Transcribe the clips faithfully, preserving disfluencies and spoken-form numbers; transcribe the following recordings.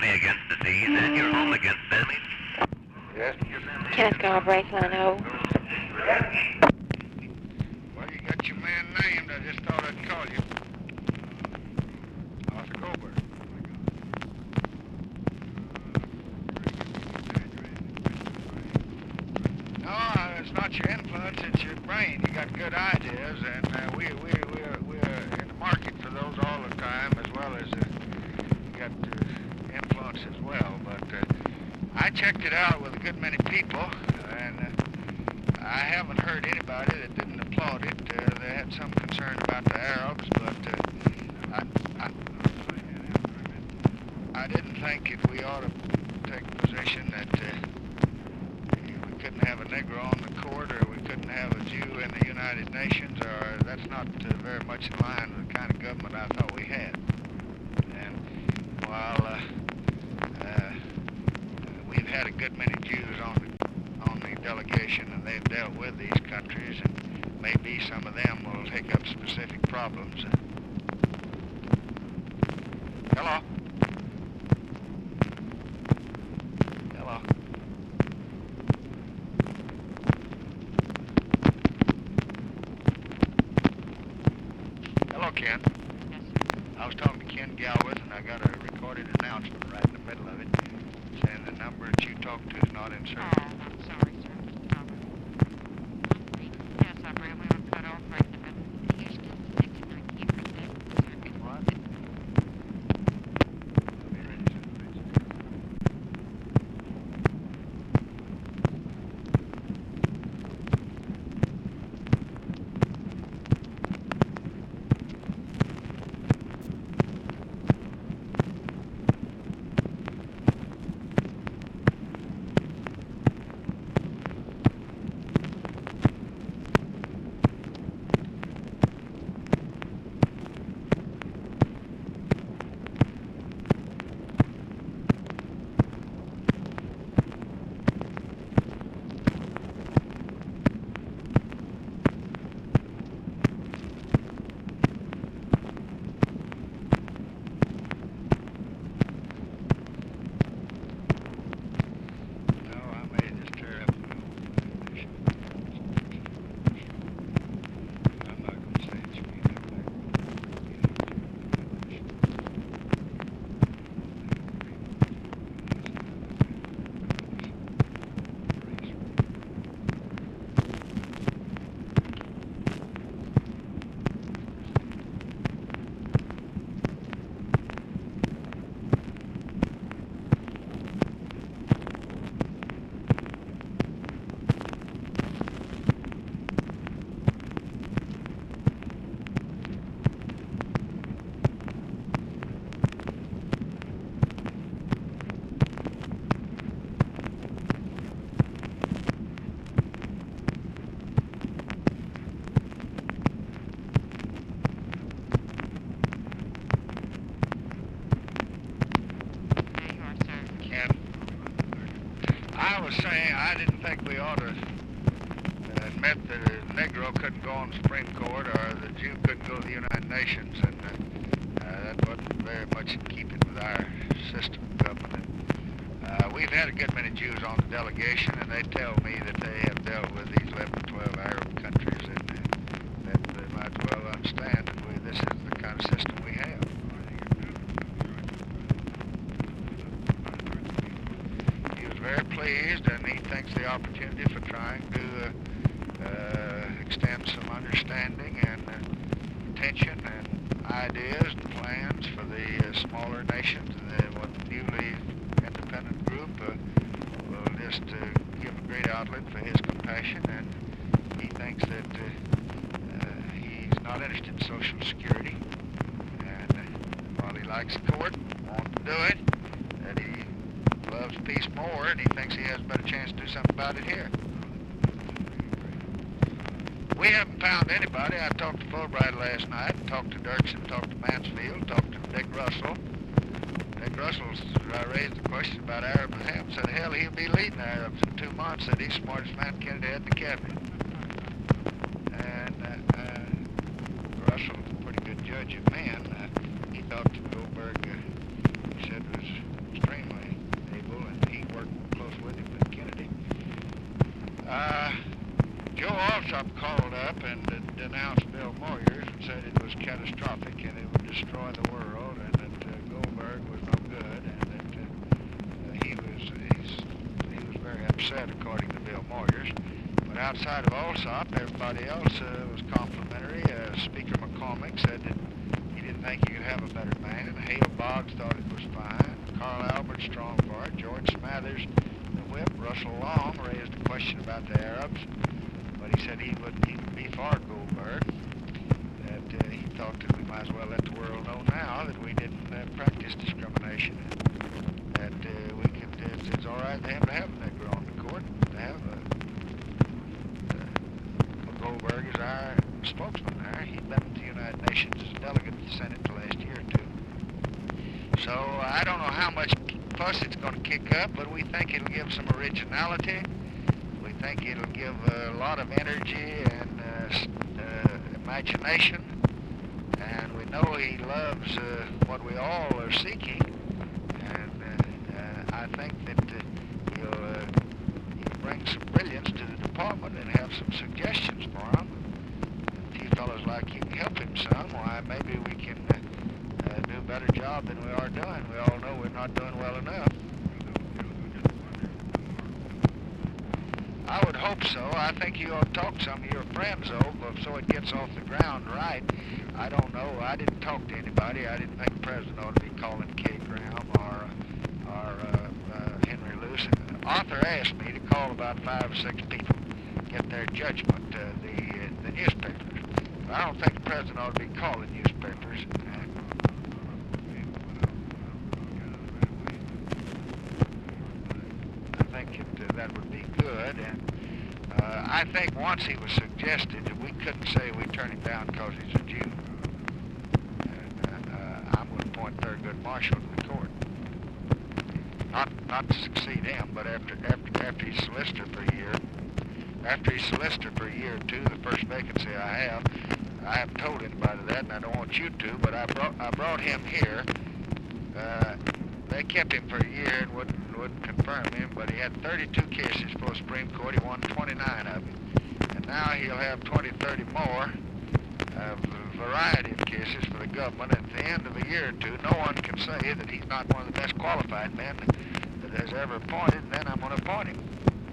me against the seas and your home against enemies. Yes? Kenneth Galbraith, I know. Well, you got your man named. I just thought I'd call you. Arthur Goldberg. No, uh, it's not your influence, it's your brain. You got good ideas, and uh, we, we, we're, we're in the market for those all the time, as well as uh, you got uh, influence as well. But uh, I checked it out with a good many people, and uh, I haven't heard anybody that didn't applaud it. Uh, they had some concern about the Arabs, but uh, I, I, I didn't think if we ought to take a position that uh, we couldn't have a Negro on the court, or we couldn't have a Jew in the United Nations, or that's not uh, very much in line with the kind of government I thought we had. And while uh, uh, we've had a good many Jews on the, on the delegation, and they've dealt with these countries, and maybe some of them will take up specific problems. Hello? Hello? Hello, Ken. Yes, sir. I was talking to Ken Galbraith, and I got a recorded announcement right in the middle of it, saying the number that you talked to is not in Oh, service. I'm sorry, sir. Um, yes, I believe we were cut off right in the middle of Houston, sixty-nine Keeper Circuit. What? No, I may just tear up the issue. I'm not going to say it should be that way. There you are, sir. Ken, I was saying I didn't think we ought to uh, admit that a Negro couldn't go on the Supreme Court, or the Jew couldn't go to the United Nations, and uh, uh, that wasn't very much in keeping with our system of government. Uh, we've had a good many Jews on the delegation, and they tell me that they have dealt with these eleven or twelve Arab countries, and uh, that they might well understand that we, this is the kind of system we have. He was very pleased, and he thinks the opportunity for trying to uh, uh, extend some understanding and uh, attention and ideas and plans for the uh, smaller nations, and the what newly independent group uh, will just uh, give a great outlet for his compassion, and he thinks that uh, uh, he's not interested in Social Security, and uh, while he likes the court, wants to do it, that he loves peace more, and he thinks he has a better chance to do something about it here. We haven't found anybody. I talked to Fulbright last night, talked to Dirksen, talked to Mansfield, talked to Dick Russell. Dick Russell uh, raised the question about Arab and him, said, hell, he'll be leading the Arabs in two months, said he's the smartest man Kennedy had in the cabinet. And uh, uh, Russell's a pretty good judge of men. Uh, he thought that Goldberg, uh, he said, was extremely Uh, Joe Alsop called up and uh, denounced Bill Moyers and said it was catastrophic and it would destroy the world, and that uh, Goldberg was no good, and that uh, he was he's, he was very upset, according to Bill Moyers. But outside of Alsop, everybody else uh, was complimentary. Uh, Speaker McCormick said that he didn't think you could have a better man, and Hale Boggs thought it was fine. Carl Albert strong for it. George Smathers, the whip. Russell Long raised a question about the Arabs, but he said he would, he would be for Goldberg. That uh, he thought that we might as well let the world know now that we didn't uh, practice discrimination. That uh, we could, uh, it's, it's all right for him to have a Negro on the court, to have a, uh, Goldberg is our spokesman there. He'd been at the United Nations as a delegate to the Senate the last year or two. So I don't know how much fuss it's going to kick up, but we think it'll give some originality. We think it'll give a lot of energy and uh, uh, imagination. And we know he loves uh, what we all are seeking. And uh, uh, I think that uh, he'll, uh, he'll bring some brilliance to the department and have some suggestions for him. If you fellows like you can help him some, why maybe we can uh, uh, do a better job than we are doing. We all know we're not doing well enough. I would hope so. I think you ought to talk to some of your friends, though, so it gets off the ground right. I don't know. I didn't talk to anybody. I didn't think the president ought to be calling Kay Graham or, or uh, uh, Henry Luce. Arthur asked me to call about five or six people, get their judgment, uh, the, uh, the newspapers. But I don't think the president ought to be calling newspapers. I think it, uh, that would be good. And uh, I think once he was suggested that we couldn't say we turn him down because he's a Jew. And uh, uh, I'm going to appoint Thurgood Marshall to the court. Not not to succeed him, but after after after he's solicitor for a year, after he's solicitor for a year or two, the first vacancy I have, I haven't told anybody that, and I don't want you to, but I brought I brought him here. Uh, they kept him for a year and wouldn't wouldn't confirm him, but he had thirty-two cases for the Supreme Court. He won twenty-nine of them, and now he'll have twenty, thirty more. A variety of cases for the government, and at the end of a year or two, no one can say that he's not one of the best qualified men that has ever appointed, and then I'm going to appoint him.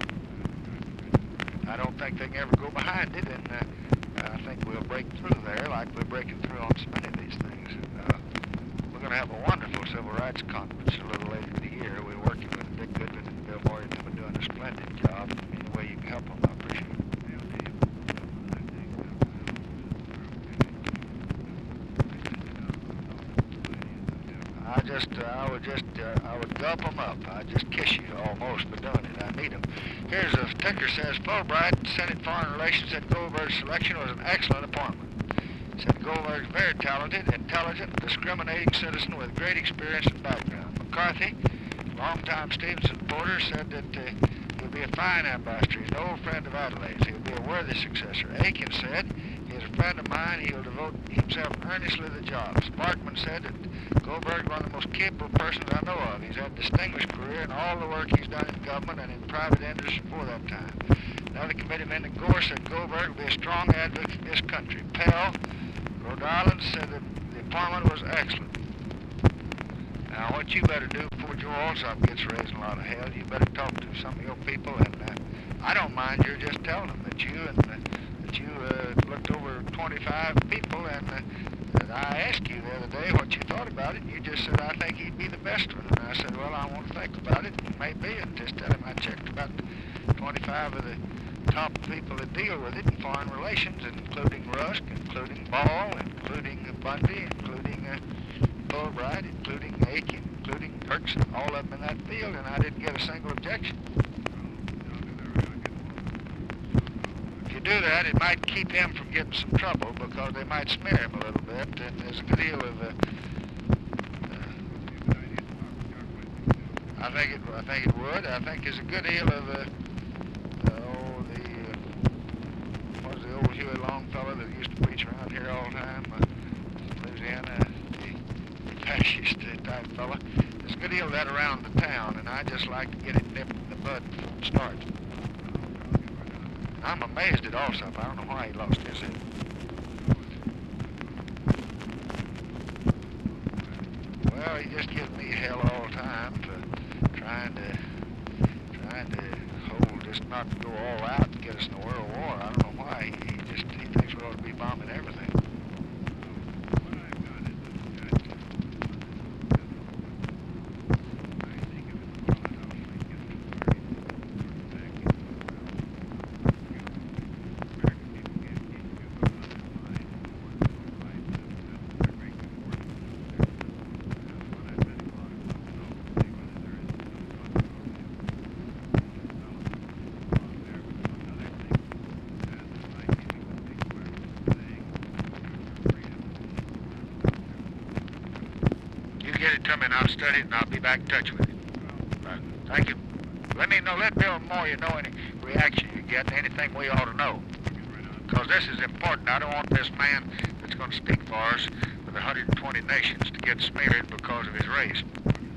I don't think they can ever go behind it, and uh, I think we'll break through there like we're breaking through on so many of these things. Uh, we're going to have a wonderful civil rights conference a little later in the year. We're working with Dick Goodman and Bill Moyers. They've been doing a splendid job. Any way you can help them, I appreciate it. I just, uh, I would just, uh, I would gulp them up. I'd just kiss you almost for doing it. I need them. Here's a ticker says, Fulbright, Senate Foreign Relations, said Goldberg's selection was an excellent appointment. Said Goldberg's very talented, intelligent, discriminating citizen with great experience and background. McCarthy, longtime Stevenson supporter, said that uh, he'll be a fine ambassador. He's an old friend of Adelaide's. He'll be a worthy successor. Aiken said, he is a friend of mine. He will devote himself earnestly to the job. Sparkman said that Goldberg is one of the most capable persons I know of. He's had a distinguished career in all the work he's done in government and in private industry before that time. Another committeeman at Gore said Goldberg will be a strong advocate for this country. Pell, Rhode Island, said that the appointment was excellent. Now, what you better do before Joe Alsop gets raising a lot of hell, you better talk to some of your people, and uh, I don't mind you just telling them that you and uh, that you uh, looked over twenty-five people, and uh, that I asked you the other day what you thought about it, and you just said, I think he'd be the best one. And I said, well, I want to think about it, maybe, and just tell him I checked about twenty-five of the top people that deal with it in foreign relations, including Rusk, including Ball, including Bundy, including uh, Fulbright, including Aiken, including Kirkson, all of them in that field, and I didn't get a single objection. If you do that, it might keep him from getting some trouble, because they might smear him a little bit, and there's a good deal of, uh, uh, I think it, I think it would, I think there's a good deal of, uh, oh, the, uh, what was the old Huey Longfellow that used to preach around here all the time, uh, Louisiana, the fascist type fella. There's a good deal of that around the town, and I just like to get it nipped in the bud before it starts. I'm amazed at Alsop. I don't know why he lost his head. Well, he just gives me hell all the time for trying to, trying to hold, just not to go all out and get us in a world war. I don't know why. He, he just, he thinks we ought to be bombing everything. Get it to me and I'll study it and I'll be back in touch with you. Right. Thank you. Let me know, let Bill Moore you know any reaction you get, anything we ought to know. Because this is important. I don't want this man that's going to speak for us with one hundred twenty nations to get smeared because of his race.